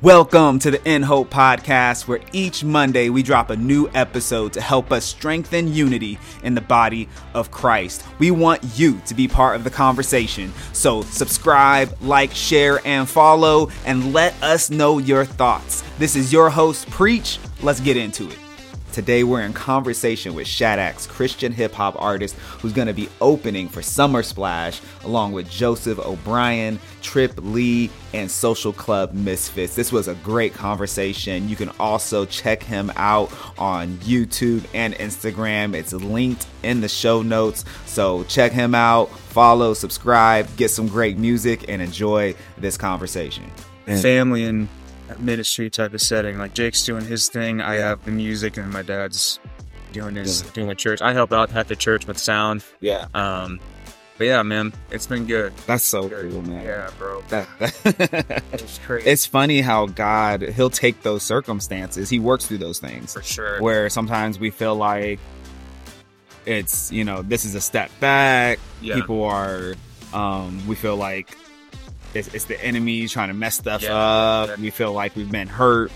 Welcome to the In Hope Podcast, where each Monday we drop a new episode to help us strengthen unity in the body of Christ. We want you to be part of the conversation. So subscribe, like, share, and follow, and let us know your thoughts. This is your host, Preach. Let's get into it. Today we're in conversation with Shadax, Christian hip-hop artist who's going to be opening for Summer Splash along with Joseph O'Brien, Trip Lee, and Social Club Misfits. This was a great conversation. You can also check him out on YouTube and Instagram. It's linked in the show notes. So check him out, follow, subscribe, get some great music, and enjoy this conversation. Family and ministry type of setting. Like Jake's doing his thing, I have the music, and my dad's doing the church. I help out at the church with sound. Yeah. But yeah, man, it's been good. That's so cool, man. Yeah, bro. It's crazy. It's funny how God, he'll take those circumstances. He works through those things. For sure. Where sometimes we feel like it's, this is a step back. Yeah. People are, we feel like it's the enemy trying to mess stuff up. Yeah. We feel like we've been hurt.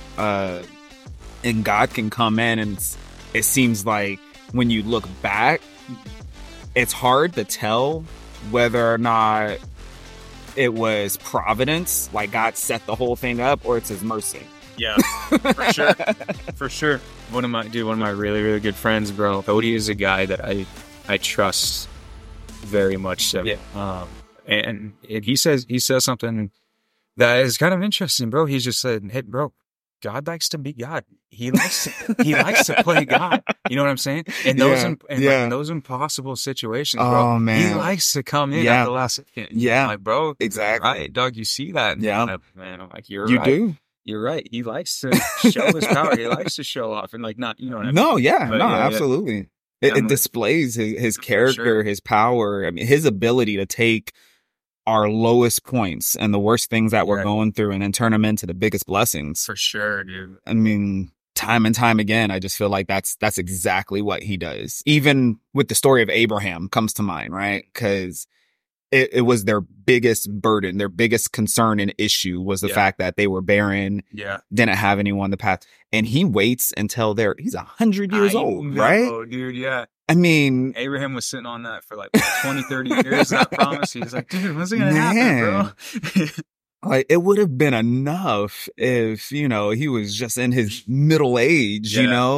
And God can come in, and it seems like when you look back, it's hard to tell whether or not it was providence, like God set the whole thing up, or it's his mercy. Yeah, for sure. For sure. One of my really, really good friends, bro, Cody, is a guy that I trust very much so. Yeah. And he says something that is kind of interesting, bro. He's just said, "Hey, bro, God likes to be God. He likes to play God." You know what I'm saying? In those impossible situations, bro. Oh, man. He likes to come in at the last second. Yeah, like, bro, exactly. Right, dog. You see that? Yeah, man. I'm like, you right. do. You're right. He likes to show his power. He likes to show off, and like, not, you know what I mean? No, yeah, absolutely. Yeah. It displays his character, his power. I mean, his ability to take our lowest points and the worst things that we're going through and then turn them into the biggest blessings. For sure, dude. I mean, time and time again, I just feel like that's exactly what he does. Even with the story of Abraham comes to mind, right? Because it was their biggest burden, their biggest concern and issue was the fact that they were barren, didn't have anyone to pass. And he waits until he's 100 years old, right? Oh, dude, yeah. I mean, Abraham was sitting on that for like 20, 30 years, that promise. He was like, dude, when's it going to happen, bro? Like, it would have been enough if, he was just in his middle age,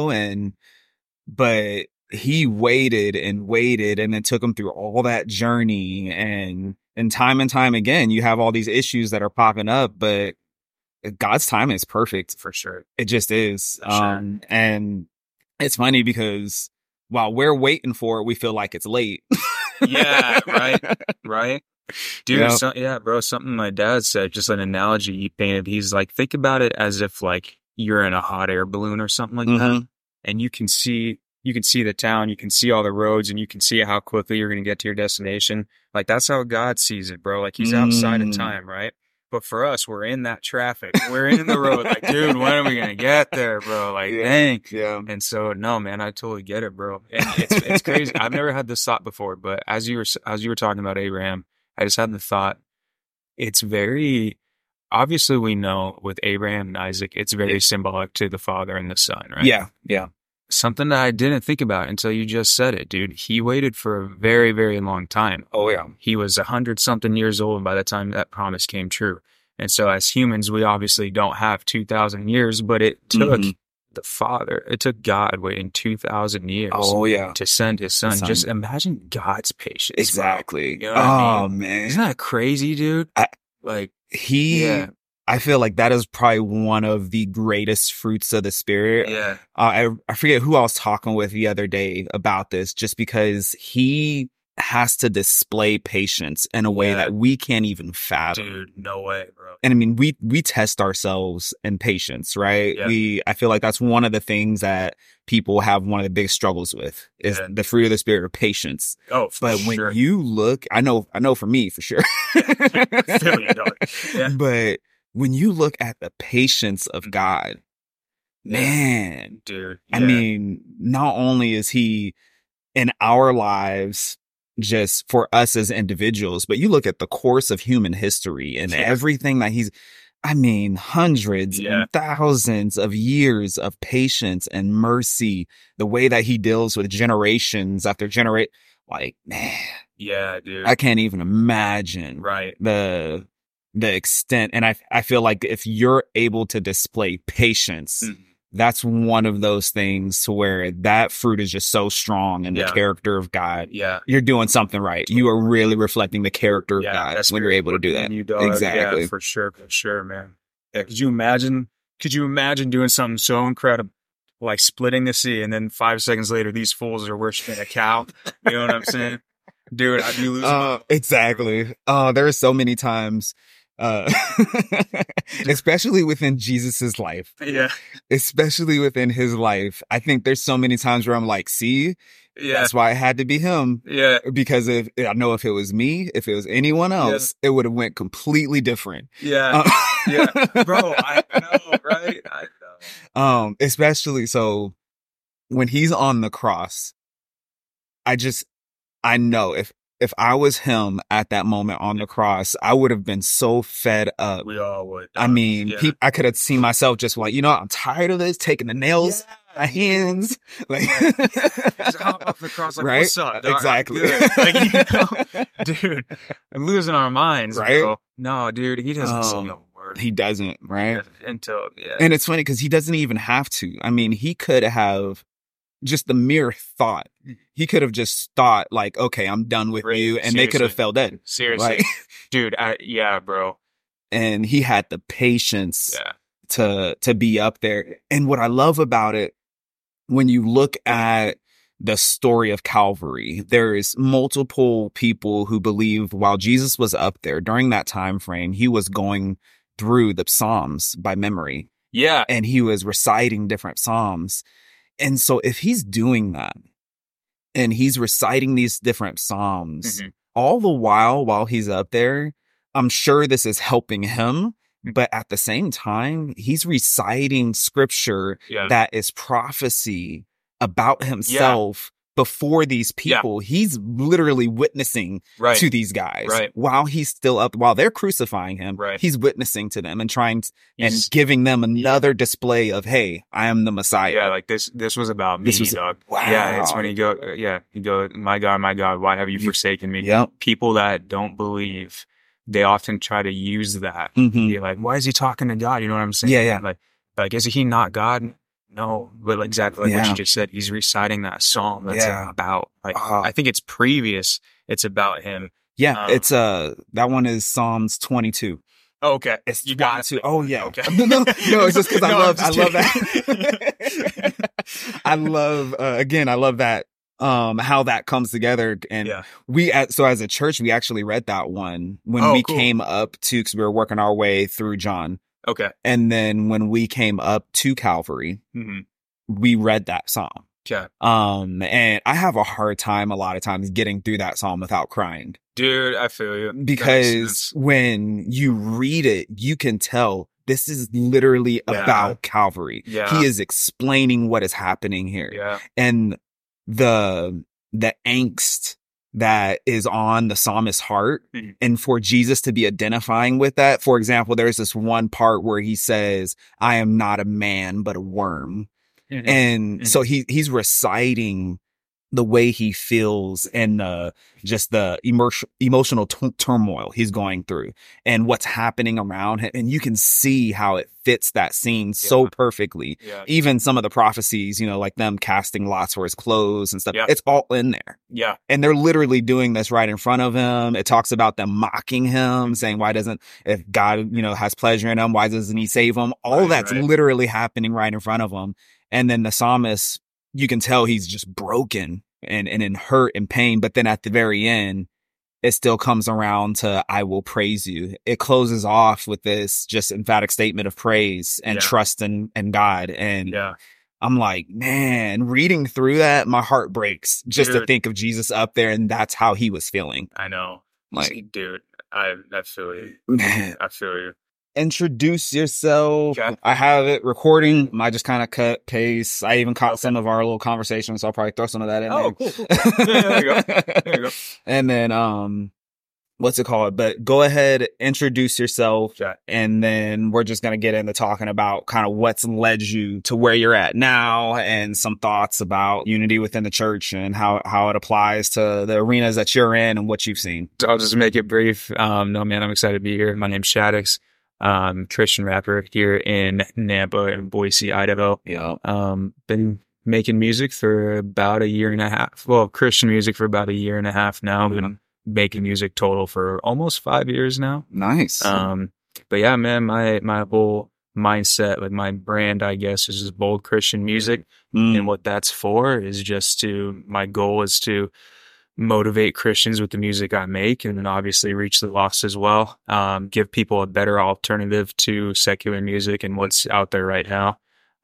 but he waited and waited, and it took him through all that journey. And time again, you have all these issues that are popping up, but God's timing is perfect. For sure. It just is. And it's funny because while we're waiting for it, we feel like it's late. Yeah, right. Dude, bro, something my dad said, just an analogy he painted. He's like, think about it as if like you're in a hot air balloon or something like that, and you can see the town, you can see all the roads, and you can see how quickly you're going to get to your destination. Like, that's how God sees it, bro. Like, he's outside of time, right? But for us, we're in that traffic. We're in the road. Like, dude, when are we going to get there, bro? Like, dang. Yeah. And so, no, man, I totally get it, bro. And it's crazy. I've never had this thought before, but as you were talking about Abraham, I just had the thought, it's very, obviously we know with Abraham and Isaac, it's very symbolic to the father and the son, right? Yeah. Yeah. Something that I didn't think about until you just said it, dude. He waited for a very, very long time. Oh, yeah. He was 100-something years old by the time that promise came true. And so as humans, we obviously don't have 2,000 years, but it took it took God waiting 2,000 years to send his son. Just imagine God's patience. Exactly. Bro. You know what I mean? Man. Isn't that crazy, dude? I feel like that is probably one of the greatest fruits of the Spirit. Yeah. I forget who I was talking with the other day about this, just because he has to display patience in a way that we can't even fathom. Dude, no way, bro. And I mean, we test ourselves in patience, right? Yeah. I feel like that's one of the things that people have one of the biggest struggles with is the fruit of the Spirit of patience. Oh, but when you look, I know for me for sure. But when you look at the patience of God, man, dude, I mean, not only is he in our lives just for us as individuals, but you look at the course of human history and everything that I mean, hundreds and thousands of years of patience and mercy, the way that he deals with generations after generate, like, man. Yeah, dude. I can't even imagine the extent. And I feel like if you're able to display patience, that's one of those things to where that fruit is just so strong in the character of God. Yeah. You're doing something right. You are really reflecting the character of God when you're able to do that. Exactly. Yeah, for sure, man. Yeah, could you imagine doing something so incredible, like splitting the sea, and then 5 seconds later, these fools are worshiping a cow? You know what I'm saying? Dude, I'd be losing. Exactly. There are so many times, especially within Jesus's life. Yeah. Especially within his life. I think there's so many times where I'm like, see, that's why it had to be him. Yeah. Because if it was me, if it was anyone else, it would have went completely different. Yeah. Yeah. Bro, I know, right? I know. Especially so when he's on the cross, I know if I was him at that moment on the cross, I would have been so fed up. We all would. I mean, I could have seen myself just like, I'm tired of this, taking the nails, my hands, like, just hop off the cross, like, what's up? Dog? Exactly. Like, dude, I'm losing our minds, right? Bro. No, dude, he doesn't say no word. He doesn't, right? Until, and it's funny because he doesn't even have to. I mean, he could have. Just the mere thought. He could have just thought like, okay, I'm done with you. And they could have fell dead. Seriously. Like, dude, bro. And he had the patience to be up there. And what I love about it, when you look at the story of Calvary, there is multiple people who believe while Jesus was up there during that time frame, he was going through the Psalms by memory. Yeah. And he was reciting different Psalms. And so if he's doing that and he's reciting these different Psalms all the while he's up there, I'm sure this is helping him. But at the same time, he's reciting scripture that is prophecy about himself before these people. He's literally witnessing to these guys while he's still up, while they're crucifying him. He's witnessing to them and trying and giving them another display of, hey, I am the Messiah. Yeah, like this was about me, dog. Wow. Yeah, it's when you go, my God, why have you forsaken me? Yep. People that don't believe, they often try to use that. You're like, why is he talking to God? You know what I'm saying? Yeah. Like, is he not God? No, but exactly like what you just said, he's reciting that psalm that's about, like, I think it's previous. It's about him. Yeah. It's, that one is Psalms 22. Oh, okay. It's you got to. Oh yeah. Okay. No, it's just because I love that. I love, again, I love that, how that comes together. And so as a church, we actually read that one when we came up to, cause we were working our way through John. Okay. And then when we came up to Calvary, we read that psalm. Okay. And I have a hard time a lot of times getting through that psalm without crying. Dude, I feel you. Because when you read it, you can tell this is literally about Calvary. Yeah. He is explaining what is happening here. Yeah. And the angst that is on the psalmist's heart, and for Jesus to be identifying with that. For example, there's this one part where he says, I am not a man, but a worm. And so he's reciting the way he feels and just the emotional turmoil he's going through and what's happening around him. And you can see how it fits that scene so perfectly. Yeah. Even some of the prophecies, like them casting lots for his clothes and stuff, it's all in there. Yeah. And they're literally doing this right in front of him. It talks about them mocking him, saying, if God, has pleasure in him, why doesn't he save him? All that's literally happening right in front of him. And then the psalmist, you can tell he's just broken and in hurt and pain. But then at the very end, it still comes around to, I will praise you. It closes off with this just emphatic statement of praise and trust in God. And I'm like, man, reading through that, my heart breaks just to think of Jesus up there. And that's how he was feeling. I know. Like, dude, I feel you. Man. I feel you. Introduce yourself. Okay. I have it recording. I just kind of cut, paste. I even caught some of our little conversations, so I'll probably throw some of that in there. Cool. There you go. And then, what's it called? But go ahead, introduce yourself, and then we're just going to get into talking about kind of what's led you to where you're at now and some thoughts about unity within the church and how it applies to the arenas that you're in and what you've seen. I'll just make it brief. No, man, I'm excited to be here. My name's Shaddix. Christian rapper here in Nampa and Boise, Idaho. Yeah. Been making music for about a year and a half. Well, Christian music for about a year and a half now. Been making music total for almost 5 years now. Nice. But yeah, man, my whole mindset, like my brand, I guess, is just bold Christian music. And what that's for is my goal is to motivate Christians with the music I make, and then obviously reach the lost as well. Give people a better alternative to secular music and what's out there right now.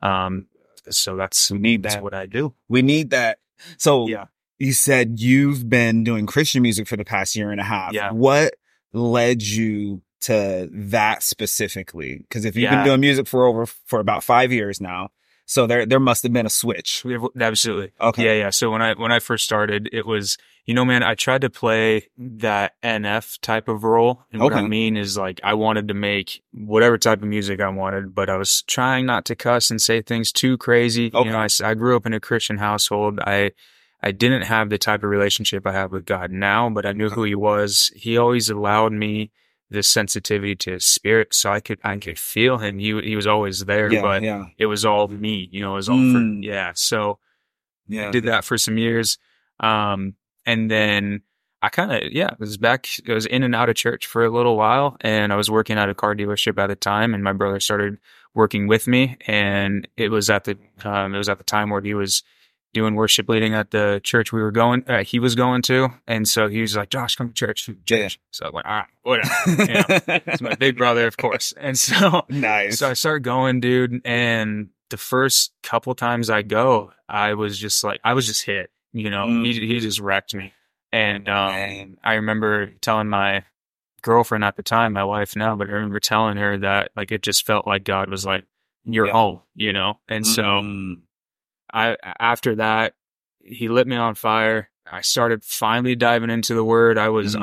So that's what I do. We need that. So yeah. You said you've been doing Christian music for the past year and a half. Yeah. What led you to that specifically? Because if you've been doing music for about 5 years now, so there must have been a switch. Absolutely. Okay. Yeah. So when I first started, it was, man, I tried to play that NF type of role. And what I mean is, like, I wanted to make whatever type of music I wanted, but I was trying not to cuss and say things too crazy. Okay. I grew up in a Christian household. I didn't have the type of relationship I have with God now, but I knew who he was. He always allowed me this sensitivity to his spirit, so I could feel him. He was always there, but it was all me, it was all So I did that for some years. And then I kind of, I was in and out of church for a little while, and I was working at a car dealership at the time, and my brother started working with me, and it was at the time where he was doing worship leading at the church he was going to. And so he was like, Josh, come to church. Yeah. So I was like, all right, whatever. It's my big brother, of course. And so, nice. So I started going, dude. And the first couple times I go, I was just hit, he just wrecked me. And, I remember telling my girlfriend at the time, my wife now, but I remember telling her that, like, it just felt like God was like, you're home, And so, after that, he lit me on fire. I started finally diving into the word. I was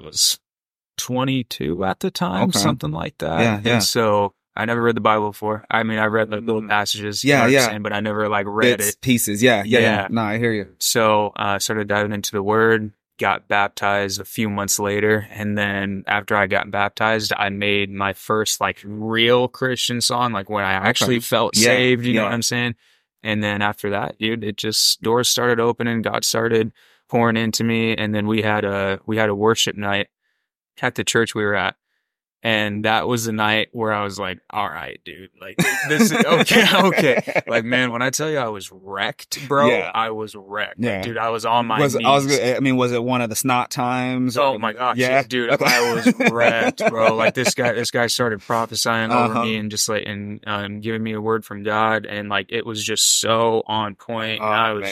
22 at the time, something like that. Yeah. And so I never read the Bible before. I mean, I read like little passages, but I never like read it. Pieces. Yeah. No, I hear you. So I started diving into the word, got baptized a few months later. And then after I got baptized, I made my first like real Christian song, like when I actually felt saved, you know what I'm saying? And then after that, dude, it just, doors started opening, God started pouring into me. And then we had a worship night at the church we were at. And that was the night where I was like, all right, dude, like, this is okay. Like, man, when I tell you I was wrecked, bro, I was wrecked. Yeah. Like, dude, I was on my knees. Was it one of the snot times? Oh my gosh. Yeah. Dude, I was wrecked, bro. Like, this guy started prophesying over me and just like, giving me a word from God. And like, it was just so on point.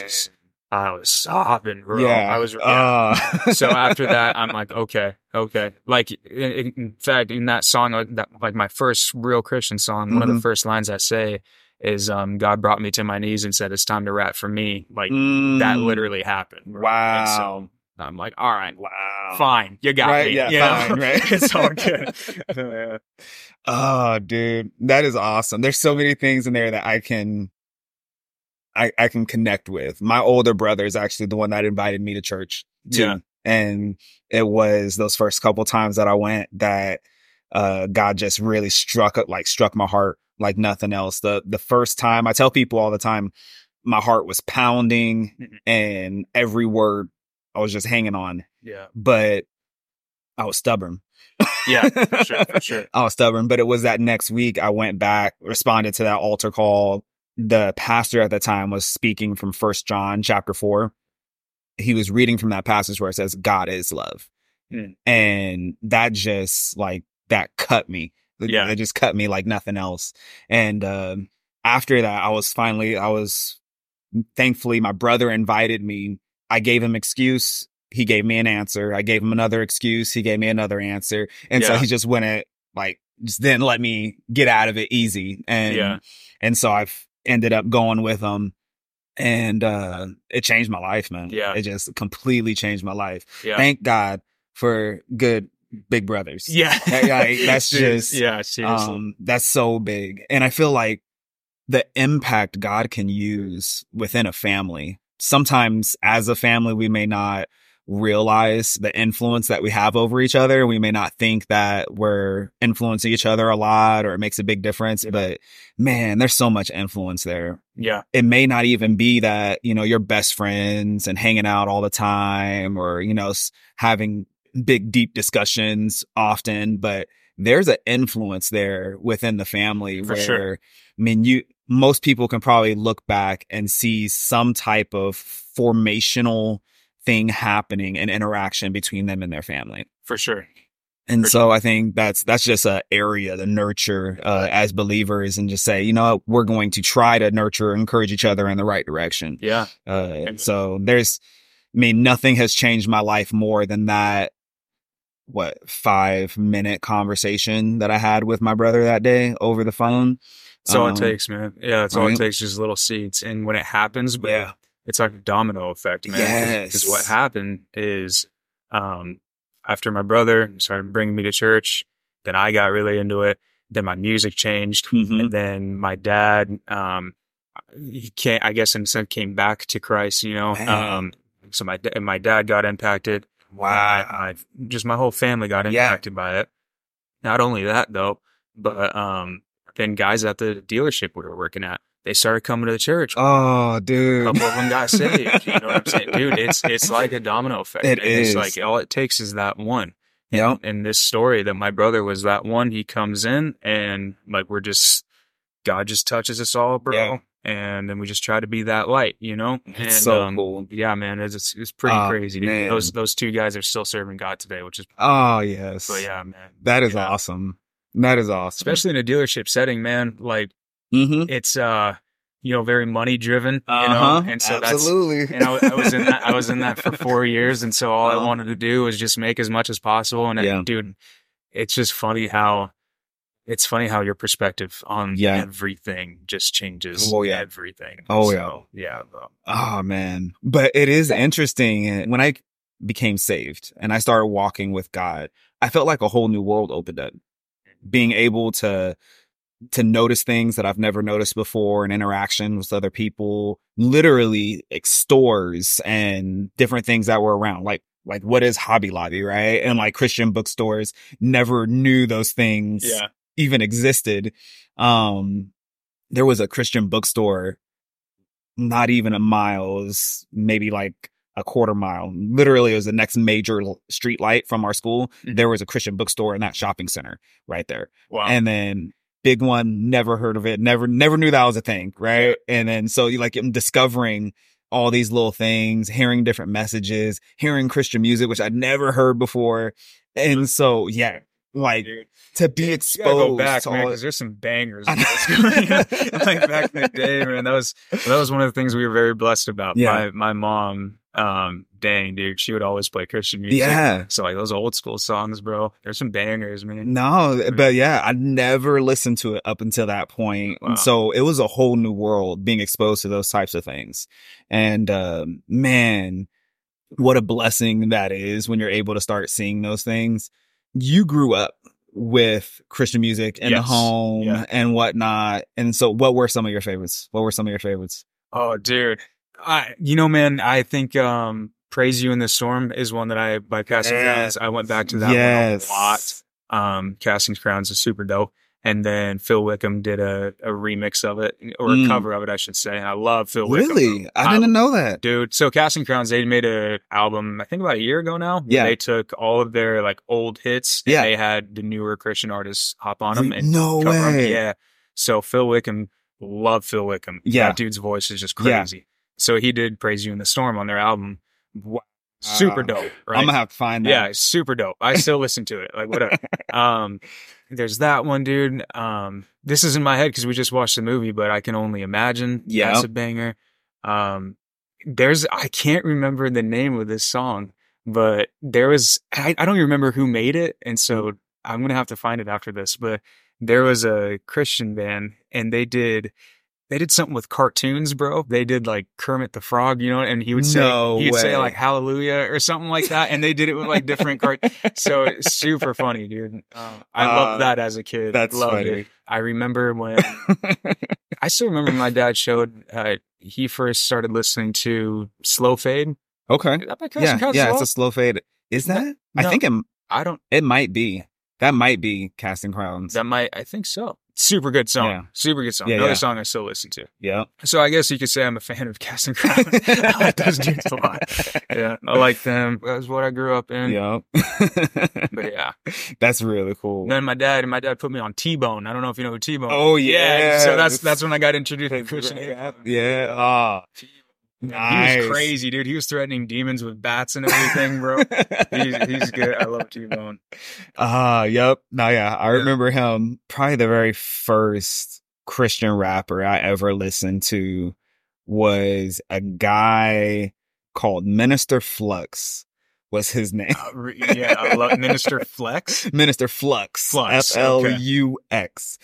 I was sobbing, bro. Yeah. So after that, I'm like, okay. Like, in fact, in that song, like my first real Christian song, one of the first lines I say is, God brought me to my knees and said, it's time to rap for me. Like, that literally happened. Bro. Wow. And so I'm like, all right, fine. You got me. Yeah, fine, right? It's all good. Oh, dude, that is awesome. There's so many things in there that I can connect with. My older brother is actually the one that invited me to church too. Yeah. And it was those first couple times that I went that, God just really struck my heart like nothing else. The first time, I tell people all the time, my heart was pounding and every word I was just hanging on. Yeah. But I was stubborn. Yeah, for sure. I was stubborn, but it was that next week I went back, responded to that altar call. The pastor at the time was speaking from 1 John chapter 4. He was reading from that passage where it says, God is love. And that just that cut me. Yeah. It just cut me like nothing else. And, after that, I was thankfully my brother invited me. I gave him excuse. He gave me an answer. I gave him another excuse. He gave me another answer. And so he just just didn't let me get out of it easy. And so I've ended up going with him, and it changed my life, man. Yeah. It just completely changed my life. Yeah. Thank God for good big brothers. Yeah. That's just, yeah, seriously. that's so big. And I feel like the impact God can use within a family. Sometimes as a family, we may not realize the influence that we have over each other. We may not think that we're influencing each other a lot or it makes a big difference, but man, there's so much influence there. Yeah. It may not even be that, you're best friends and hanging out all the time or, having big, deep discussions often, but there's an influence there within the family For where, sure. most people can probably look back and see some type of formational thing happening and interaction between them and their family. For sure. And so I think that's just an area to nurture as believers and just say, we're going to try to nurture, encourage each other in the right direction. Yeah. So nothing has changed my life more than that, 5-minute conversation that I had with my brother that day over the phone. That's all it takes, man. Yeah, that's all it takes, just little seeds. And when it happens, it's like a domino effect, man. Yes. Because what happened is, after my brother started bringing me to church, then I got really into it. Then my music changed. Mm-hmm. And then my dad, I guess in a sense, came back to Christ, so my dad got impacted. Wow. Just my whole family got impacted by it. Not only that though, but, then guys at the dealership we were working at, they started coming to the church. Oh, dude. A couple of them got saved. You know what I'm saying? Dude, it's like a domino effect. It's like all it takes is that one. Yeah. And this story that my brother was that one, he comes in and like God just touches us all, bro. Yeah. And then we just try to be that light, And it's so cool. Yeah, man, it's pretty crazy. Man. Those two guys are still serving God today, which is oh yes. But yeah, man. That is awesome. That is awesome. Especially in a dealership setting, man. Like it's very money driven, and so absolutely. And I was in that for 4 years, and so all I wanted to do was just make as much as possible. And dude, it's just funny how your perspective on everything just changes. Oh yeah, everything. Oh yeah. Bro. Oh man, but it is interesting when I became saved and I started walking with God. I felt like a whole new world opened up. Being able to notice things that I've never noticed before in interaction with other people, literally like stores and different things that were around, like what is Hobby Lobby, right? And like Christian bookstores, never knew those things even existed. There was a Christian bookstore, not even a mile, it was maybe like a quarter mile. Literally, it was the next major street light from our school. There was a Christian bookstore in that shopping center right there. Wow. And then big one, never heard of it. Never knew that was a thing. Right. And then, so I'm discovering all these little things, hearing different messages, hearing Christian music, which I'd never heard before. And so, to be exposed. Go back, man, because there's some bangers. Like back in the day, man, that was one of the things we were very blessed about. Yeah. My mom, dang, dude, she would always play Christian music. Yeah. So like those old school songs, bro, there's some bangers, man. No, but I never listened to it up until that point. Wow. And so it was a whole new world being exposed to those types of things. And, man, what a blessing that is when you're able to start seeing those things. You grew up with Christian music in the home and whatnot. And so what were some of your favorites? Oh, dude. Man, I think Praise You in the Storm is one that by Casting Crowns. I went back to that one a lot. Casting Crowns is super dope. And then Phil Wickham did a remix of it, or a cover of it, I should say. And I love Phil Wickham. Really? I didn't know that. Dude, so Casting Crowns, they made an album, I think about a year ago now. Yeah. They took all of their like old hits and they had the newer Christian artists hop on them. And no cover way. them. Yeah. So Phil Wickham, love Phil Wickham. Yeah. That dude's voice is just crazy. Yeah. So he did Praise You in the Storm on their album. Wow. Super dope, right? I'm gonna have to find that. Yeah, super dope. I still listen to it. Like, whatever. There's that one, dude. This is in my head because we just watched the movie, but I Can Only Imagine. Yeah. That's a banger. I can't remember the name of this song, but I don't even remember who made it. And so I'm going to have to find it after this, but there was a Christian band and they did They did something with cartoons, bro. They did like Kermit the Frog, you know, and he would say, like hallelujah or something like that. And they did it with like different cartoons. So it's super funny, dude. I loved that as a kid. That's loved funny. it. I remember I still remember my dad showed, he first started listening to Slow Fade. Okay. Yeah, it's a Slow Fade. Is that? No, I think it might be. That might be Casting Crowns. I think so. Super good song. Yeah. Super good song. Another song I still listen to. Yeah. So I guess you could say I'm a fan of Casting Crowns. I like those dudes a lot. Yeah. I like them. That's what I grew up in. Yeah. But yeah. That's really cool. And then my dad put me on T-Bone. I don't know if you know who T-Bone is. Oh, yeah. So that's when I got introduced to Christian rap. Yeah. Nice. He was crazy, dude. He was threatening demons with bats and everything, bro. He's good. I love T-Bone. Yep. No, yeah. I remember him, probably the very first Christian rapper I ever listened to was a guy called Minister Flux was his name. I love Minister Flex. Minister Flux. Flux.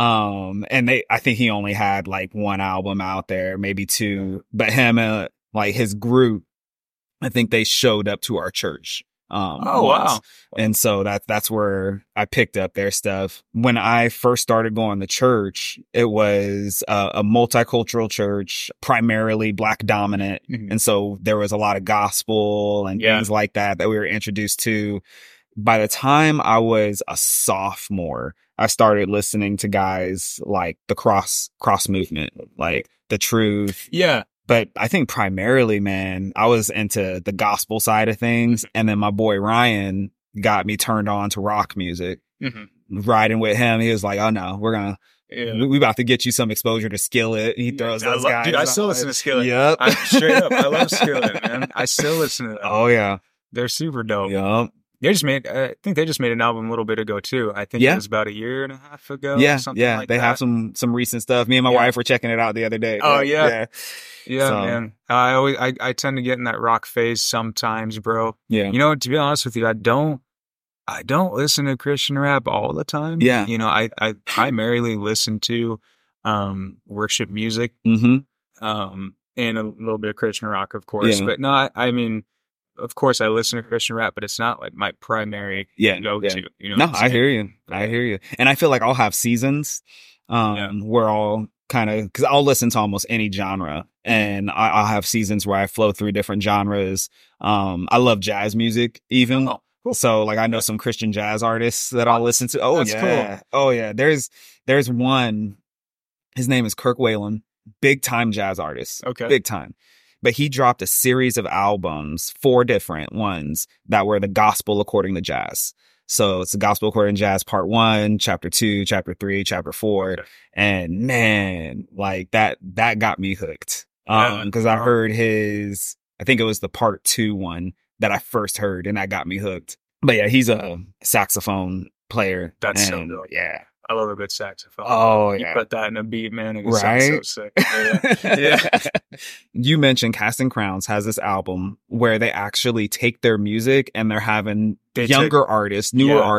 And I think he only had like one album out there, maybe two, but him, like his group, I think they showed up to our church. Wow. And so that's where I picked up their stuff. When I first started going to church, it was a multicultural church, primarily Black dominant. Mm-hmm. And so there was a lot of gospel and things like that we were introduced to. By the time I was a sophomore, I started listening to guys like the cross movement, like The Truth. Yeah. But I think primarily, man, I was into the gospel side of things. And then my boy Ryan got me turned on to rock music. Mm-hmm. Riding with him, he was like, oh no, we about to get you some exposure to Skillet. He throws those guys. Dude, I still listen to Skillet. Yep. Straight up. I love Skillet, man. I still listen to them. Oh yeah. They're super dope. Yep. I think they just made an album a little bit ago too. I think it was about a year and a half ago. Yeah. Something like they that. have some recent stuff. Me and my wife were checking it out the other day. Oh yeah. Yeah, man. I tend to get in that rock phase sometimes, bro. Yeah. You know, to be honest with you, I don't listen to Christian rap all the time. Yeah. You know, I primarily listen to worship music. Mm-hmm. And a little bit of Christian rock, of course. Yeah. But no, I mean, of course I listen to Christian rap, but it's not like my primary go-to. You know? No, I hear you. And I feel like I'll have seasons where I'll kind of, because I'll listen to almost any genre, and I'll have seasons where I flow through different genres. I love jazz music even. Oh, cool. So like I know some Christian jazz artists that I'll listen to. Oh, that's cool. Oh yeah. There's one, his name is Kirk Whalen, big time jazz artist. Okay. Big time. But he dropped a series of albums, 4 different ones that were the gospel according to jazz. So it's the gospel according to jazz part 1, chapter 2, chapter 3, chapter 4. Okay. And man, like that got me hooked. Cause I heard I think it was the part 2 one that I first heard, and that got me hooked. But yeah, he's a saxophone player. That's so dope. Yeah. I love a good saxophone. Oh, yeah. You put that in a beat, man. It right? So sick. Yeah. You mentioned Casting Crowns has this album where they actually take their music and they're having newer artists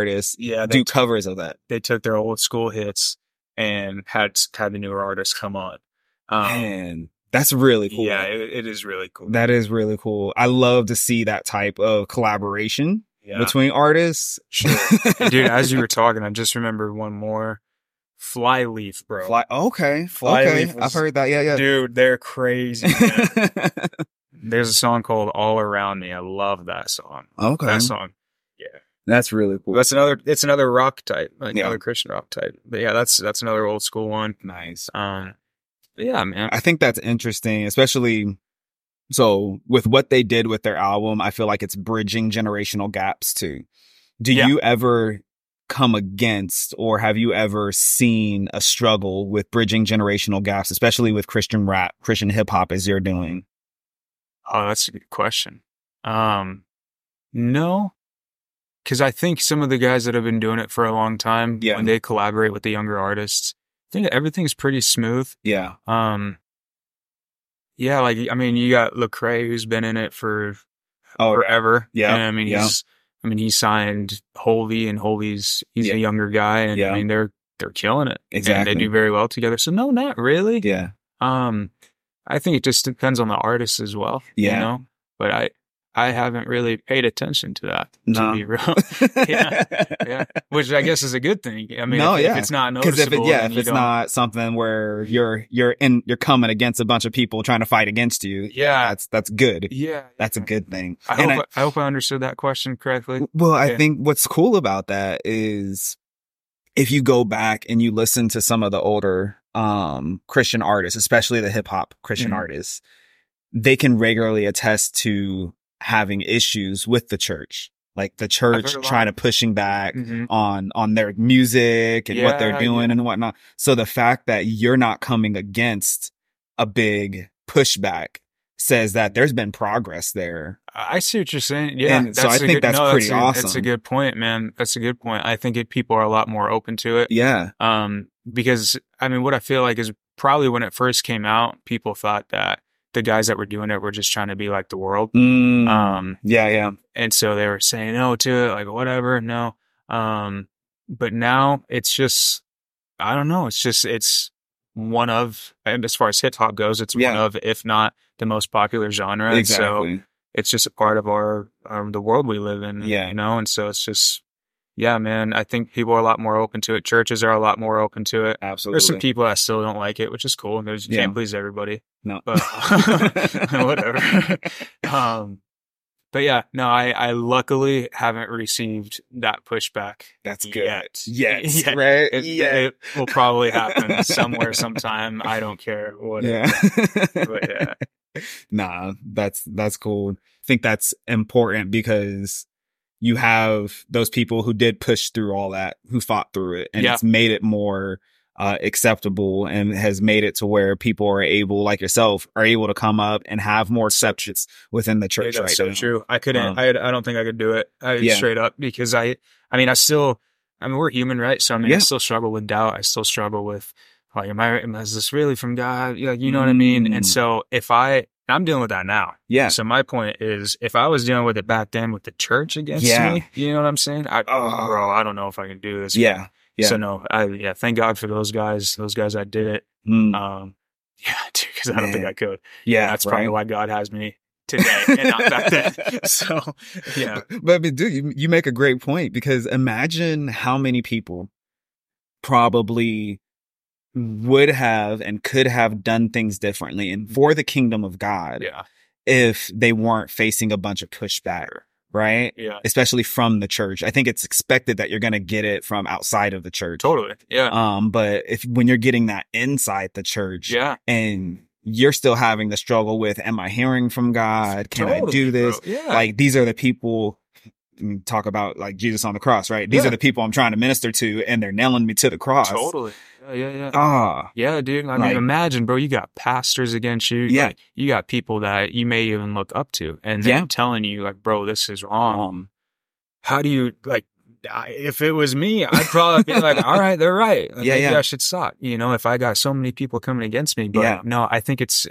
do covers of that. They took their old school hits and had the newer artists come on. Man, that's really cool. Yeah, it is really cool. That is really cool. I love to see that type of collaboration. Yeah. Between artists. Sure. Dude, as you were talking, I just remembered one more. Flyleaf, bro. Flyleaf. I've heard that. Yeah. Dude, they're crazy. There's a song called All Around Me. I love that song. Okay. That song. Yeah. That's really cool. It's another rock type, like another Christian rock type. But yeah, that's another old school one. Nice. Yeah, man. I think that's interesting, especially so with what they did with their album. I feel like it's bridging generational gaps too. Do you ever come against, or have you ever seen a struggle with bridging generational gaps, especially with Christian rap, Christian hip hop, as you're doing? Oh, that's a good question. No, because I think some of the guys that have been doing it for a long time, when they collaborate with the younger artists, I think everything's pretty smooth. Yeah. Yeah, like, I mean, you got Lecrae, who's been in it for forever. Yeah. And I mean, he signed Hovey, and Hovey's, he's a younger guy. And I mean, they're they're killing it. Exactly. And they do very well together. So no, not really. Yeah. I think it just depends on the artist as well. Yeah. You know? But I haven't really paid attention to that, to be real. Yeah. Which I guess is a good thing. I mean, if it's not noticeable. Because if it's not something where you're coming against a bunch of people trying to fight against you. Yeah. That's good. Yeah. That's a good thing. I hope I understood that question correctly. Well, I think what's cool about that is if you go back and you listen to some of the older Christian artists, especially the hip hop Christian artists, they can regularly attest to having issues with the church, like the church trying to pushing back on their music and what they're doing and whatnot. So the fact that you're not coming against a big pushback says that there's been progress there. I see what you're saying. Yeah. And so I think that's pretty awesome. That's a good point, man. That's a good point. I think people are a lot more open to it. Yeah. Because I mean, what I feel like is probably when it first came out, people thought that the guys that were doing it were just trying to be like the world. Yeah. And so they were saying no to it, like whatever, no. But now it's just, I don't know. It's one of, and as far as hip hop goes, it's one of, if not the most popular genre. Exactly. So it's just a part of the world we live in. Yeah. You know, and so it's just, yeah, man, I think people are a lot more open to it. Churches are a lot more open to it. Absolutely. There's some people that still don't like it, which is cool. You can't please everybody. No. But whatever. But yeah, no, I luckily haven't received that pushback. That's good. Yet. Right? It will probably happen somewhere, sometime. I don't care. Whatever. Yeah. But yeah. Nah, that's cool. I think that's important because you have those people who did push through all that, who fought through it, and it's made it more acceptable and has made it to where people are able, like yourself, are able to come up and have more acceptance within the church. That's so true. I couldn't. I don't think I could do it. Straight up, because I mean, we're human, right? So I mean, I still struggle with doubt. I still struggle with like, is this really from God? You know what I mean? And so I'm dealing with that now. Yeah. So my point is, if I was dealing with it back then with the church against me, you know what I'm saying? Bro, I don't know if I can do this. Yeah. Yeah. So no, thank God for those guys. Those guys that did it. Yeah, dude, because I don't think I could. Yeah. That's probably why God has me today and not back then. So yeah. But I mean, dude, you make a great point, because imagine how many people probably would have and could have done things differently and for the kingdom of God if they weren't facing a bunch of pushback, right? Yeah. Especially from the church. I think it's expected that you're going to get it from outside of the church. Totally. Yeah. But when you're getting that inside the church and you're still having the struggle with, am I hearing from God? Can I do this? Yeah. Like, these are the people, talk about like Jesus on the cross, right? These are the people I'm trying to minister to, and they're nailing me to the cross. Totally. Yeah. Yeah, dude. I mean, imagine, bro, you got pastors against you. Yeah. Like, you got people that you may even look up to, and they're telling you, like, bro, this is wrong. How do you, like, if it was me, I'd probably be like, all right, they're right. Maybe I should stop. You know, if I got so many people coming against me. But no, I think it's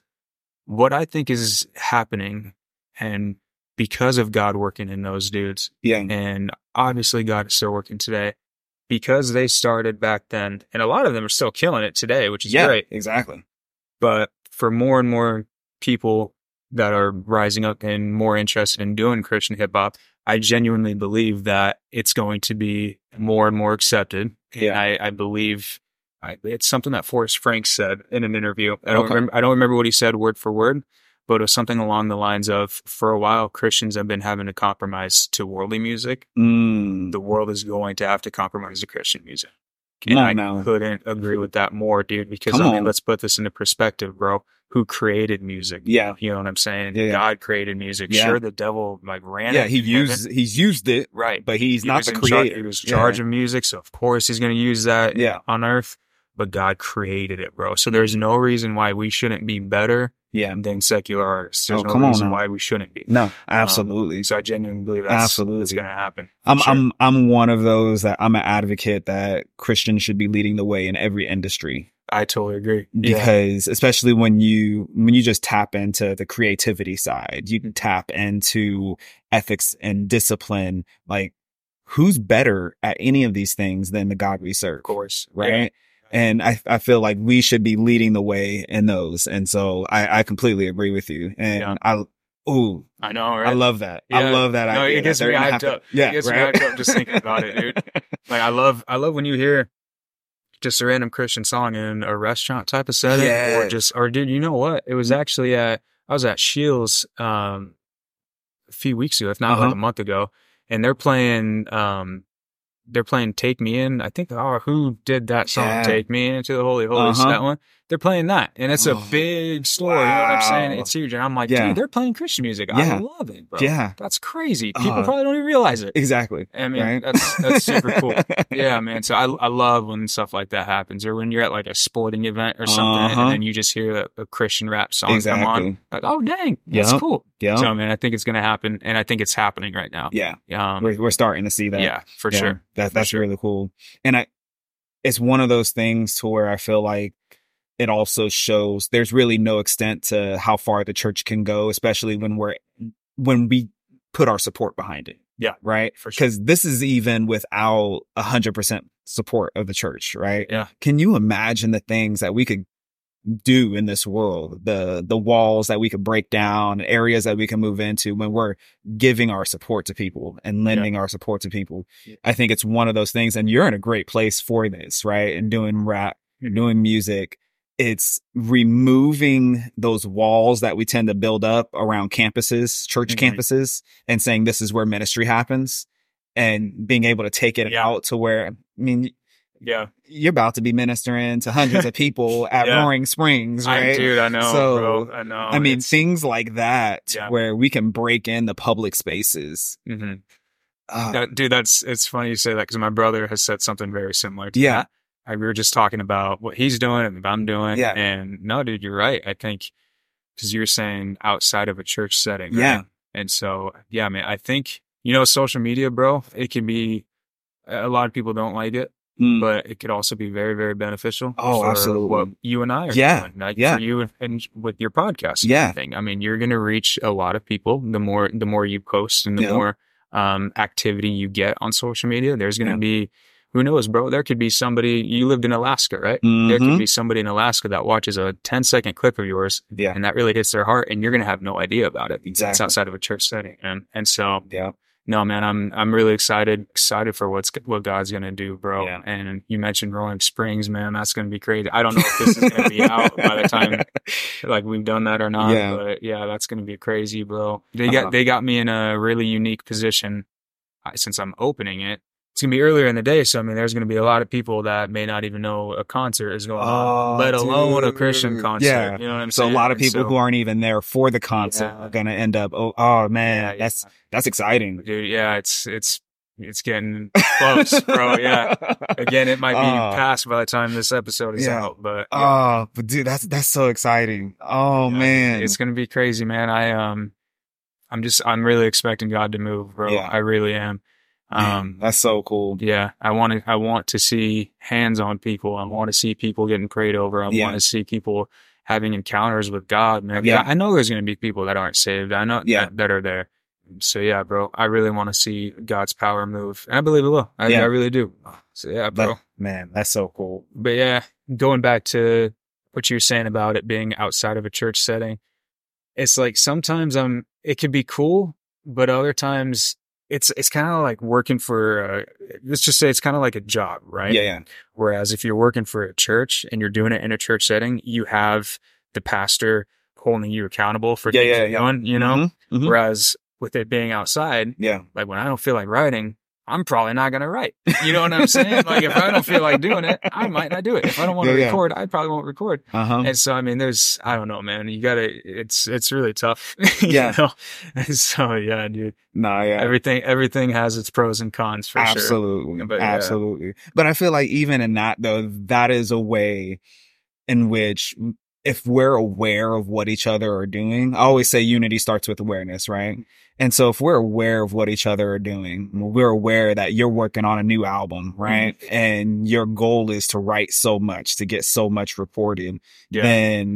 what I think is happening, and because of God working in those dudes. Yeah. And obviously God is still working today, because they started back then, and a lot of them are still killing it today, which is great. Exactly. But for more and more people that are rising up and more interested in doing Christian hip hop, I genuinely believe that it's going to be more and more accepted. Yeah. And I believe it's something that Forrest Frank said in an interview. I don't remember what he said word for word, but it was something along the lines of, for a while, Christians have been having to compromise to worldly music. The world is going to have to compromise to Christian music. And I couldn't agree with that more, dude, because let's put this into perspective, bro. Who created music? Yeah. You know what I'm saying? Yeah. God created music. Yeah. Sure, the devil ran it. He's used it. Right. But he's not the creator. He was in charge of music, so of course he's going to use that on earth. But God created it, bro. So there's no reason why we shouldn't be better than secular artists. There's no reason why we shouldn't be. No, absolutely. So I genuinely believe that's going to happen. I'm one of those that I'm an advocate that Christians should be leading the way in every industry. I totally agree. Because especially when you just tap into the creativity side, you can tap into ethics and discipline. Like, who's better at any of these things than the God we serve? Of course. Right. Yeah. And I feel like we should be leading the way in those. And so I completely agree with you. And I know, right? I love that. Yeah. I love that. No, idea it gets me hyped up. Yeah. It gets me hyped up just thinking about it, dude. Like I love when you hear just a random Christian song in a restaurant type of setting, or dude, you know what? It was actually I was at Shields, a few weeks ago, if not like a month ago, and they're playing Take Me In. I think, who did that song? Take Me Into the Holy Holies, that one. They're playing that. And it's a big store. Wow. You know what I'm saying? It's huge. And I'm like, dude, they're playing Christian music. I love it, bro. Yeah. That's crazy. People probably don't even realize it. Exactly. I mean, that's super cool. Yeah, man. So I love when stuff like that happens, or when you're at like a sporting event or something, and then you just hear a Christian rap song come on. Like, oh, dang. That's cool. Yeah. So, man, I think it's going to happen. And I think it's happening right now. Yeah. We're starting to see that. Yeah, for sure. That's really cool. And it's one of those things to where I feel like it also shows there's really no extent to how far the church can go, especially when we put our support behind it. Yeah. Right. Because this is even without 100% support of the church. Right. Yeah. Can you imagine the things that we could do in this world, the walls that we could break down, areas that we can move into when we're giving our support to people and lending our support to people? I think it's one of those things, and you're in a great place for this, right? And doing rap, you're doing music. It's removing those walls that we tend to build up around campuses, church campuses, and saying this is where ministry happens, and being able to take it out to where, I mean, you're about to be ministering to hundreds of people at Roaring Springs, right? Dude, I know, so, bro. I know. I mean, things like that where we can break in the public spaces. Mm-hmm. Dude, it's funny you say that, because my brother has said something very similar to that. We were just talking about what he's doing and what I'm doing. Yeah. And no, dude, you're right. I think, because you're saying outside of a church setting. Right? Yeah. And so, yeah, man, I think, social media, bro, it can be, a lot of people don't like it, but it could also be very, very beneficial. Oh, absolutely. What you and I are doing. Like for you and with your podcast and everything. I mean, you're going to reach a lot of people. The more you post and the more activity you get on social media, there's going to be, who knows, bro? There could be somebody, you lived in Alaska, right? Mm-hmm. There could be somebody in Alaska that watches a 10-second clip of yours, and that really hits their heart, and you're going to have no idea about it. Exactly. It's outside of a church setting. And so, no, man, I'm really excited for what God's going to do, bro. Yeah. And you mentioned Roaring Springs, man. That's going to be crazy. I don't know if this is going to be out by the time like we've done that or not, but that's going to be crazy, bro. They got me in a really unique position since I'm opening it. It's going to be earlier in the day, so I mean, there's going to be a lot of people that may not even know a concert is going on, let alone a Christian concert. Yeah. You know what I'm saying? So a lot of people who aren't even there for the concert are going to end up, oh man, that's exciting. Dude, yeah, it's getting close, bro. Yeah. Again, it might be past by the time this episode is out, but but dude, that's so exciting. Oh man. It's going to be crazy, man. I'm really expecting God to move, bro. Yeah. I really am. That's so cool. Yeah. I want to see hands on people. I want to see people getting prayed over. I want to see people having encounters with God, man. Yeah. I know there's going to be people that aren't saved. I know that are there. So yeah, bro, I really want to see God's power move, and I believe it will. I really do. So yeah, bro. Man, that's so cool. But yeah, going back to what you're saying about it being outside of a church setting, it's like sometimes it can be cool, but other times it's kind of like working for, let's just say it's kind of like a job, right? Yeah. Whereas if you're working for a church and you're doing it in a church setting, you have the pastor holding you accountable for things you're doing, you know? Mm-hmm. Whereas with it being outside, like when I don't feel like writing, I'm probably not going to write. You know what I'm saying? Like if I don't feel like doing it, I might not do it. If I don't want to record, I probably won't record. And so, I mean, I don't know, man, it's really tough. You know? So yeah, dude. Nah, yeah. Everything has its pros and cons for Absolutely. sure. Absolutely. But I feel like even in that though, that is a way in which if we're aware of what each other are doing, I always say unity starts with awareness, right? And so if we're aware of what each other are doing, we're aware that you're working on a new album, right? Mm-hmm. And your goal is to write so much, to get so much recorded, then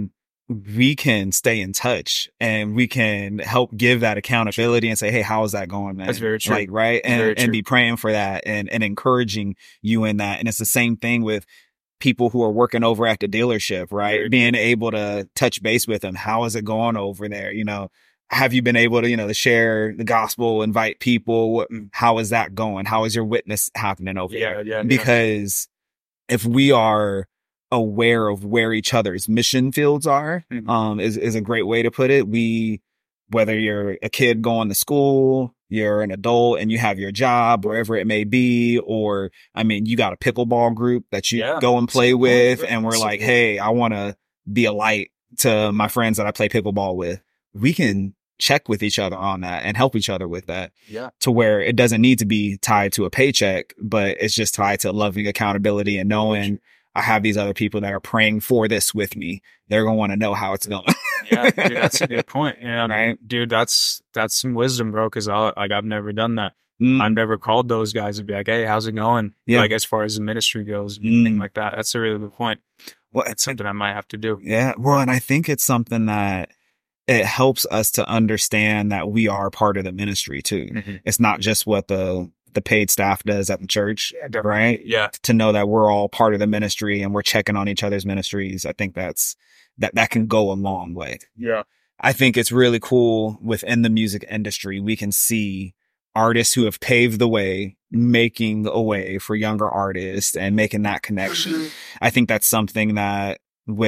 we can stay in touch and we can help give that accountability and say, hey, how is that going, man? That's very true. Like, right. And be praying for that and encouraging you in that. And it's the same thing with people who are working over at the dealership, right? Being able to touch base with them. How is it going over there? You know, have you been able to, to share the gospel, invite people? How is that going? How is your witness happening over there? Yeah. Because if we are aware of where each other's mission fields are, is a great way to put it. Whether you're a kid going to school, you're an adult and you have your job, wherever it may be, or, I mean, you got a pickleball group that you go and play with, and we're like, hey, I want to be a light to my friends that I play pickleball with. We can check with each other on that and help each other with that. Yeah. To where it doesn't need to be tied to a paycheck, but it's just tied to loving accountability and knowing I have these other people that are praying for this with me. They're going to want to know how it's going. Yeah, dude, that's a good point. Yeah, right? Dude, that's some wisdom, bro. Because I've never done that. I've never called those guys and be like, "Hey, how's it going?" Yeah. Like as far as the ministry goes, anything like that. That's a really good point. Well, it's something I might have to do. Yeah. Well, and I think it's something that it helps us to understand that we are part of the ministry too. It's not just what the paid staff does at the church, right? Yeah. To know that we're all part of the ministry and we're checking on each other's ministries. I think that can go a long way. Yeah. I think it's really cool within the music industry. We can see artists who have paved the way, making a way for younger artists and making that connection. I think that's something that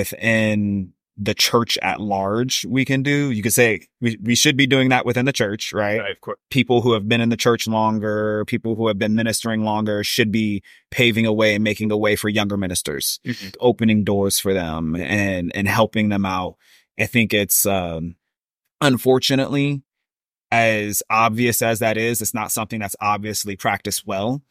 within the church at large we can do. You could say we should be doing that within the church, right? Right, of course. People who have been in the church longer, people who have been ministering longer should be paving a way and making a way for younger ministers, opening doors for them and helping them out. I think it's, unfortunately, as obvious as that is, it's not something that's obviously practiced well.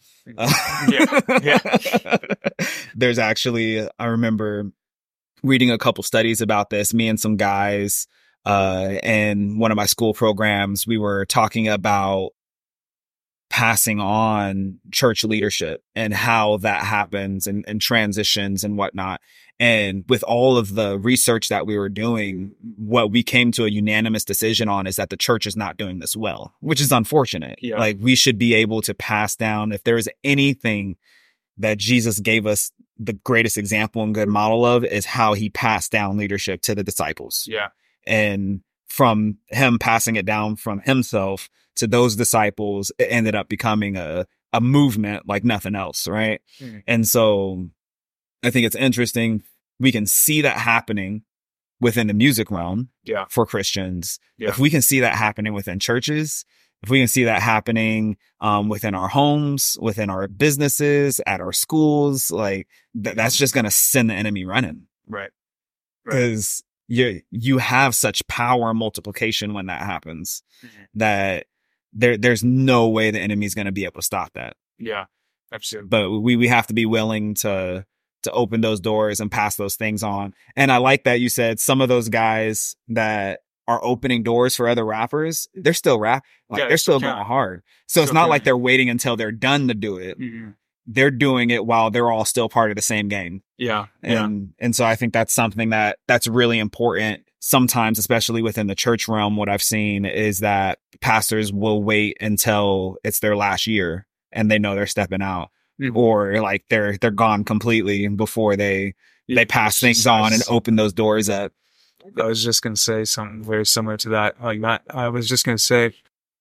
There's actually, I remember reading a couple studies about this, me and some guys, in one of my school programs, we were talking about passing on church leadership and how that happens and transitions and whatnot. And with all of the research that we were doing, what we came to a unanimous decision on is that the church is not doing this well, which is unfortunate. Yeah. Like we should be able to pass down, if there is anything that Jesus gave us the greatest example and good model of, is how he passed down leadership to the disciples. Yeah. And from him passing it down from himself to those disciples, it ended up becoming a movement like nothing else. Right. And so I think it's interesting. We can see that happening within the music realm for Christians. If we can see that happening within churches, if we can see that happening within our homes, within our businesses, at our schools, like that's just going to send the enemy running. Right. Because you have such power and multiplication when that happens that there's no way the enemy is going to be able to stop that. Yeah, absolutely. But we have to be willing to open those doors and pass those things on. And I like that you said some of those guys that are opening doors for other rappers, they're still they're still going hard. So it's not like they're waiting until they're done to do it. They're doing it while they're all still part of the same game. Yeah. And so I think that's something that's really important. Sometimes, especially within the church realm, what I've seen is that pastors will wait until it's their last year and they know they're stepping out, or like they're gone completely before they pass things on and open those doors up. I was just going to say something very similar to that. Like that, I was just going to say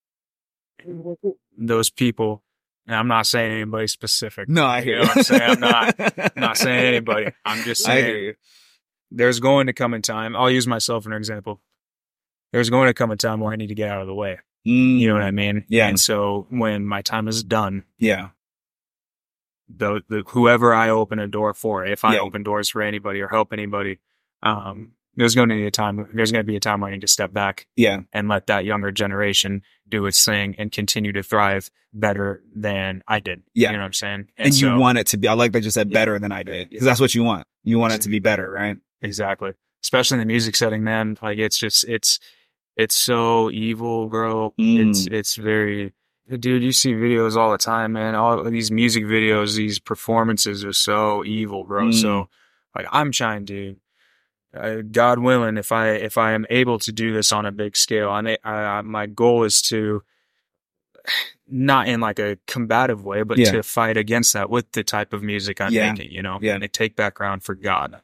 those people, and I'm not saying anybody specific. No, I hear you. Know what I'm saying? I'm not saying anybody. I'm just saying there's going to come a time. I'll use myself as an example. There's going to come a time where I need to get out of the way. You know what I mean? Yeah. And so when my time is done, the whoever I open a door for, if I open doors for anybody or help anybody, there's going to be a time where I need to step back and let that younger generation do its thing and continue to thrive better than I did. You know what I'm saying? And so, you want it to be, I like that you said better than I did, because that's what you want. You want it to be better, right? Exactly. Especially in the music setting, man. Like it's so evil, bro. It's very, dude, you see videos all the time, man. All of these music videos, these performances are so evil, bro. So like I'm trying to God willing, if I am able to do this on a big scale, my goal is to, not in like a combative way, but to fight against that with the type of music I'm making, and take back ground for God.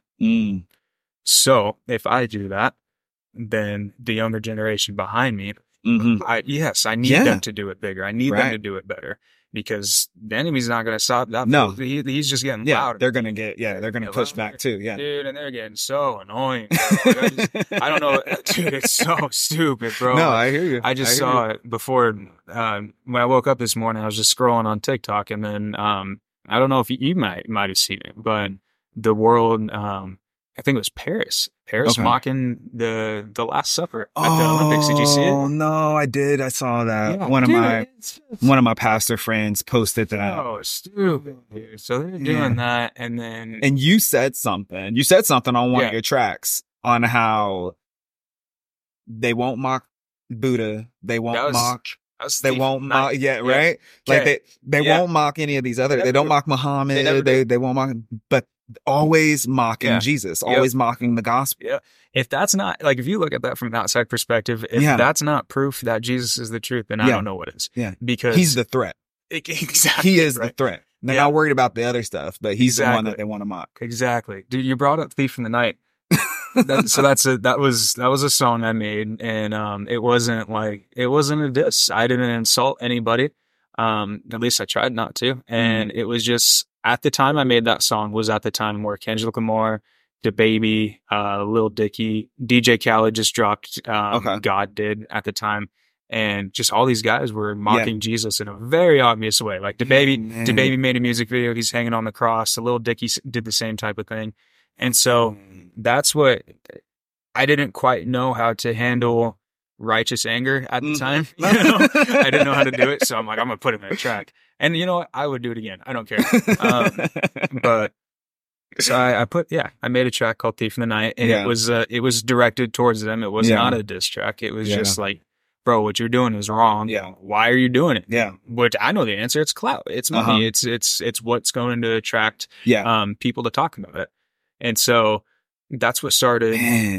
So if I do that, then the younger generation behind me, I need them to do it bigger. I need them to do it better, because the enemy's not going to stop that. No, he's just getting louder. They're going to push back too. Yeah, dude, and they're getting so annoying. I don't know, dude. It's so stupid, bro. No, I hear you. I just saw it before when I woke up this morning. I was just scrolling on TikTok, and then I don't know if you might have seen it, but the world. I think it was Paris mocking the Last Supper at the Olympics. Did you see it? Oh no, I did. I saw that. Yeah, one of my pastor friends posted that. Oh, stupid, dude. So they're doing that, and you said something. You said something on one of your tracks on how they won't mock Buddha. They won't mock. They won't mock. Yeah, right. Like they won't mock any of these other. They don't mock Muhammad. They won't mock. But always mocking Jesus, always mocking the gospel. Yeah. If that's not, like, if you look at that from an outside perspective, if that's not proof that Jesus is the truth, then I don't know what is. Yeah. Because he's the threat. Exactly. He is the threat. They're not worried about the other stuff, but he's the one that they want to mock. Exactly. Dude, you brought up Thief in the Night. That was a song I made, and it wasn't a diss. I didn't insult anybody. At least I tried not to. And it was just, at the time I made that song was at the time where Kendrick Lamar, DaBaby, Lil Dicky, DJ Khaled just dropped, God did at the time. And just all these guys were mocking Jesus in a very obvious way. Like DaBaby made a music video. He's hanging on the cross. Lil Dicky did the same type of thing. And so that's what I didn't quite know how to handle righteous anger at the time. I didn't know how to do it. So I'm like, I'm going to put it in a track. And you know what? I would do it again. I don't care. But so I made a track called Thief in the Night, and it was directed towards them. It was not a diss track. It was just like, bro, what you're doing is wrong. Yeah. Why are you doing it? Yeah. Which I know the answer. It's clout. It's money. It's what's going to attract people to talk about it. And so that's what started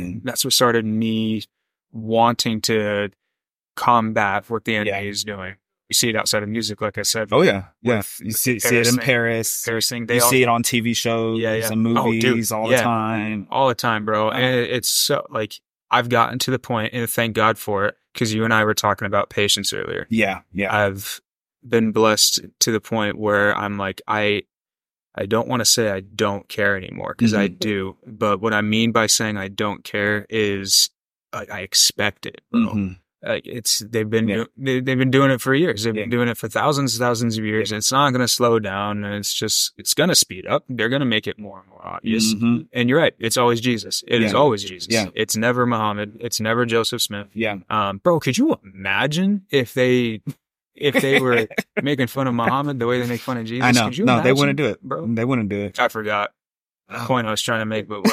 me wanting to combat what the enemy is doing. You see it outside of music, like I said. Oh yeah. Yeah. You see it in Paris. See it on TV shows and movies all the time. All the time, bro. And it's so, like, I've gotten to the point, and thank God for it, because you and I were talking about patience earlier. Yeah. Yeah. I've been blessed to the point where I'm like, I don't want to say I don't care anymore, because I do. But what I mean by saying I don't care is I expect it, bro. Like they've been doing it for years. They've been doing it for thousands of years, and it's not going to slow down. And it's going to speed up. They're going to make it more and more obvious. And you're right. It's always Jesus. It is always Jesus. Yeah. It's never Muhammad. It's never Joseph Smith. Yeah. Bro, could you imagine if they were making fun of Muhammad the way they make fun of Jesus? I know. No, they wouldn't do it, bro. They wouldn't do it. I forgot the point I was trying to make, but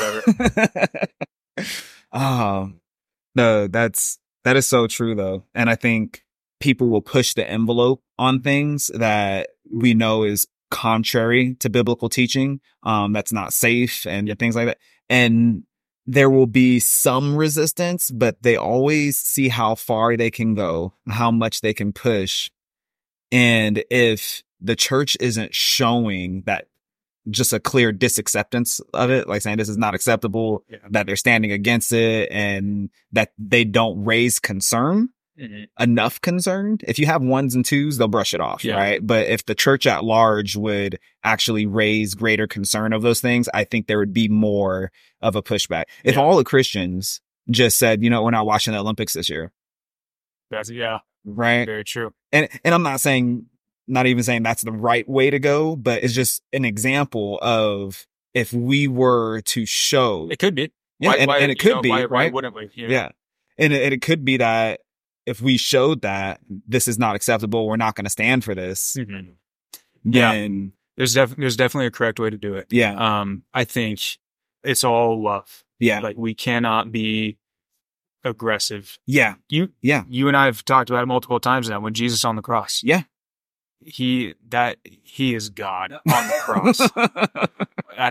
whatever. No, that is so true though. And I think people will push the envelope on things that we know is contrary to biblical teaching. That's not safe and things like that. And there will be some resistance, but they always see how far they can go, how much they can push. And if the church isn't showing that, just a clear disacceptance of it, like saying this is not acceptable, that they're standing against it, and that they don't raise concern, enough concern. If you have ones and twos, they'll brush it off, right? But if the church at large would actually raise greater concern of those things, I think there would be more of a pushback. If all the Christians just said, you know, we're not watching the Olympics this year. That's, right? Very true. And I'm not even saying that's the right way to go, but it's just an example of if we were to show. It could be. Yeah, and it could be, why right? Wouldn't we? Yeah. And it could be that if we showed that this is not acceptable, we're not going to stand for this. Then there's definitely a correct way to do it. Yeah. I think it's all love. Yeah. Like, we cannot be aggressive. Yeah. You and I have talked about it multiple times now. When Jesus on the cross. Yeah. He is God on the cross.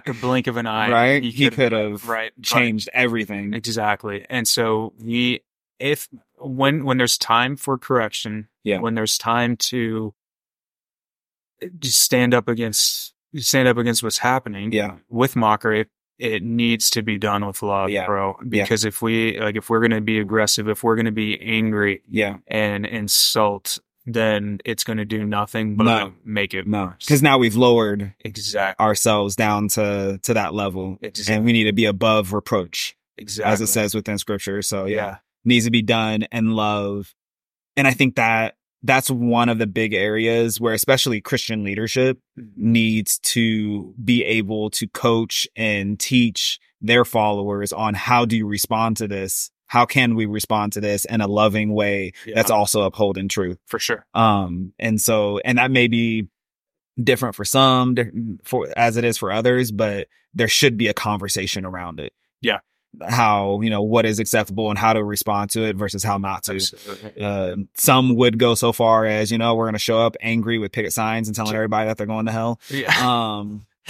crack a blink of an eye. Right? He could have changed but, everything. Exactly. And so when there's time for correction, when there's time to just stand up against what's happening with mockery, it needs to be done with love, bro. Because if we're going to be aggressive, if we're going to be angry and insult, then it's going to do nothing but make it worse. Because now we've lowered ourselves down to that level. And we need to be above reproach. As it says within scripture. So needs to be done in love. And I think that's one of the big areas where especially Christian leadership needs to be able to coach and teach their followers on how do you respond to this? How can we respond to this in a loving way that's also upholding truth? For sure. And that may be different for some as it is for others, but there should be a conversation around it. Yeah. How, what is acceptable and how to respond to it versus how not to. Some would go so far as, we're going to show up angry with picket signs and telling everybody that they're going to hell. Yeah.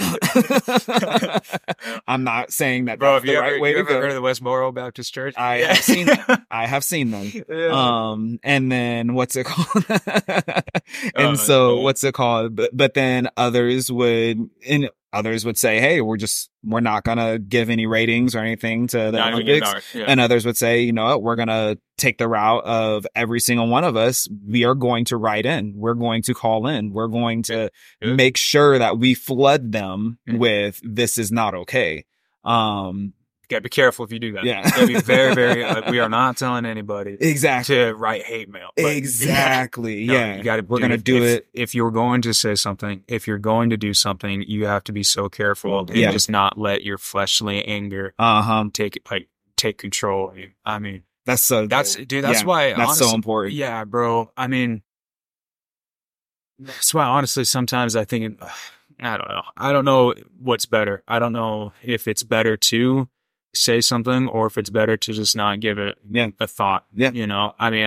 I'm not saying that bro, that's the right way to go. Heard of the Westboro Baptist Church? I have seen them. I have seen them. Yeah. And then what's it called? What's it called? But then others would say, hey, we're not going to give any ratings or anything to the Olympics. And others would say, you know what, we're going to take the route of every single one of us. We are going to write in. We're going to call in. We're going to make sure that we flood them with this is not okay. You gotta be careful if you do that. Yeah. You gotta be very, very, we are not telling anybody to write hate mail. Exactly. You gotta, we're going to do it. If you're going to say something, if you're going to do something, you have to be so careful and just not let your fleshly anger, take control. I mean, that's why, that's honestly, so important. Yeah, bro. I mean, that's why honestly, sometimes I think, I don't know. I don't know what's better. I don't know if it's better to say something or if it's better to just not give it a thought. Yeah. I mean,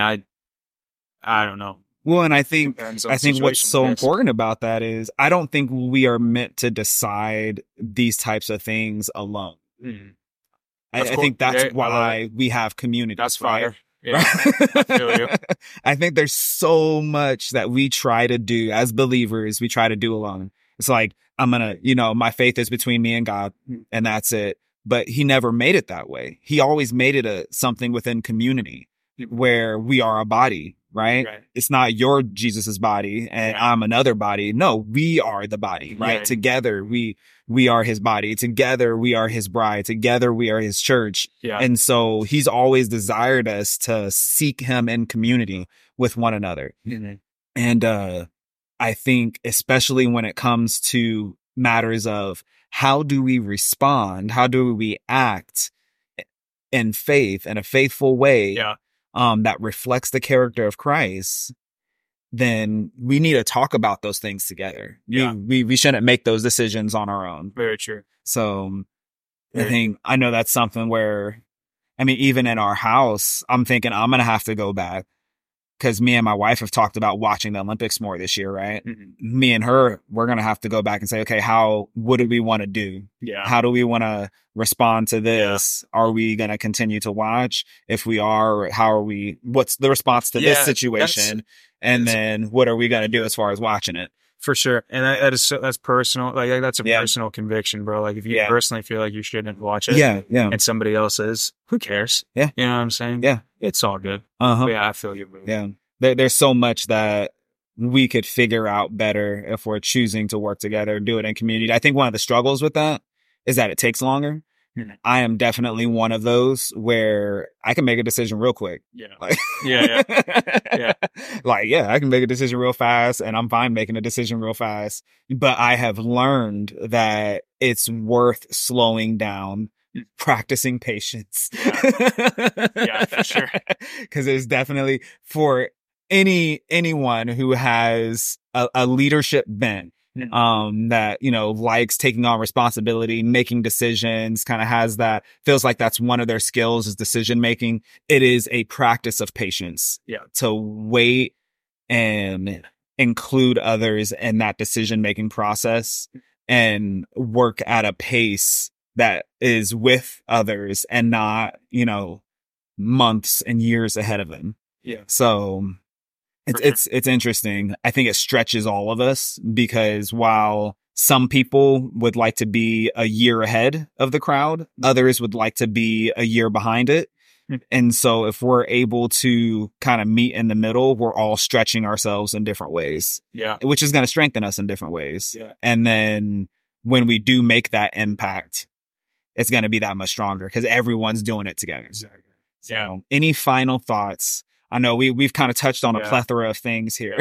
I don't know. Well, and I think what's so important about that is I don't think we are meant to decide these types of things alone. Mm. I think that's why we have community. That's fire. Right? Yeah, I feel you. I think there's so much that we try to do as believers, we try to do alone. It's like, I'm going to, my faith is between me and God, and that's it. But he never made it that way. He always made it something within community where we are a body, right? It's not your Jesus's body and I'm another body. No, we are the body, right? Together, we are his body. Together, we are his bride. Together, we are his church. Yeah. And so he's always desired us to seek him in community with one another. Mm-hmm. And, I think especially when it comes to matters of how do we respond? How do we act in faith in a faithful way that reflects the character of Christ? Then we need to talk about those things together. Yeah. We shouldn't make those decisions on our own. Very true. So I know that's something where, even in our house, I'm thinking I'm going to have to go back. Because me and my wife have talked about watching the Olympics more this year, right? Mm-hmm. Me and her, we're going to have to go back and say, okay, what do we want to do? Yeah. How do we want to respond to this? Yeah. Are we going to continue to watch? If we are, what's the response to this situation? And then what are we going to do as far as watching it? For sure. And that's personal. Like that's a personal conviction, bro. Like if you personally feel like you shouldn't watch it and somebody else is, who cares? Yeah. You know what I'm saying? Yeah. It's all good. Uh-huh. But yeah, I feel you, bro. Yeah. There's so much that we could figure out better if we're choosing to work together, do it in community. I think one of the struggles with that is that it takes longer. I am definitely one of those where I can make a decision real quick. Yeah. Like, yeah. I can make a decision real fast and I'm fine making a decision real fast. But I have learned that it's worth slowing down, practicing patience. Yeah, for sure. Because there's definitely for anyone who has a leadership bent, that, likes taking on responsibility, making decisions, kind of feels like that's one of their skills is decision making. It is a practice of patience to wait and include others in that decision making process and work at a pace that is with others and not, months and years ahead of them. Yeah. So it's interesting. I think it stretches all of us because while some people would like to be a year ahead of the crowd, others would like to be a year behind it. And so if we're able to kind of meet in the middle, we're all stretching ourselves in different ways. Yeah. Which is going to strengthen us in different ways. Yeah. And then when we do make that impact, it's going to be that much stronger because everyone's doing it together. Exactly. Yeah. So, any final thoughts? I know we've kind of touched on a plethora of things here.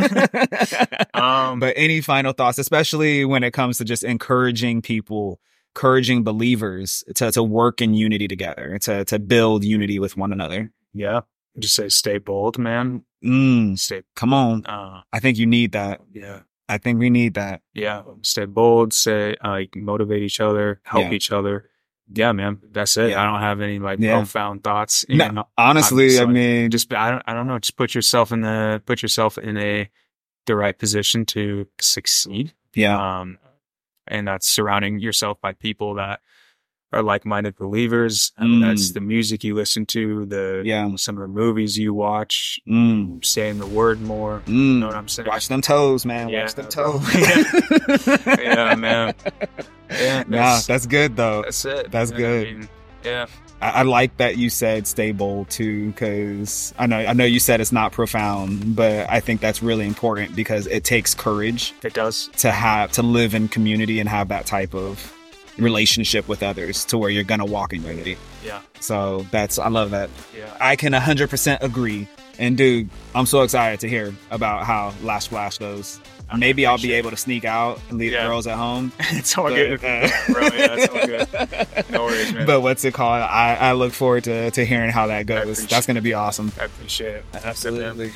But any final thoughts, especially when it comes to just encouraging people, encouraging believers to work in unity together, to build unity with one another. Yeah. Just say, stay bold, man. Come on. I think you need that. Yeah. I think we need that. Yeah. Stay bold, motivate each other, help each other. Yeah, man. That's it. Yeah. I don't have any profound thoughts. No, honestly, I mean, just, I don't know. Just put yourself in the right position to succeed. Yeah. And that's surrounding yourself by people that are like-minded believers. I mean, that's the music you listen to, some of the movies you watch, saying the word more. You know what I'm saying? Watch them toes, man. Yeah, watch them toes. Yeah, man. Yeah, that's good though. That's it. That's good. I mean, yeah. I like that you said stay bold too, because I know you said it's not profound, but I think that's really important because it takes courage. It does. To live in community and have that type of relationship with others to where you're gonna walk in unity. Yeah. So I love that. Yeah. I can 100% agree. And dude, I'm so excited to hear about how Last Splash goes. Maybe I'll be able to sneak out and leave the girls at home. It's all good. Bro, it's all good. No worries, man. But what's it called? I look forward to hearing how that goes. That's going to be awesome. I appreciate it. Absolutely.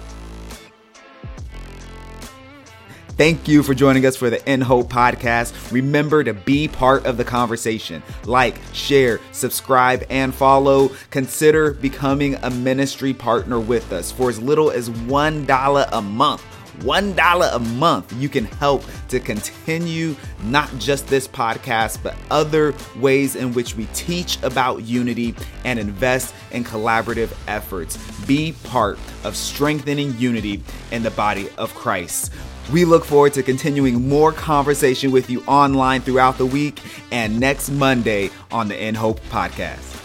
Thank you for joining us for the In Hope podcast. Remember to be part of the conversation. Like, share, subscribe, and follow. Consider becoming a ministry partner with us for as little as $1 a month. $1 a month, you can help to continue not just this podcast, but other ways in which we teach about unity and invest in collaborative efforts. Be part of strengthening unity in the body of Christ. We look forward to continuing more conversation with you online throughout the week and next Monday on the In Hope podcast.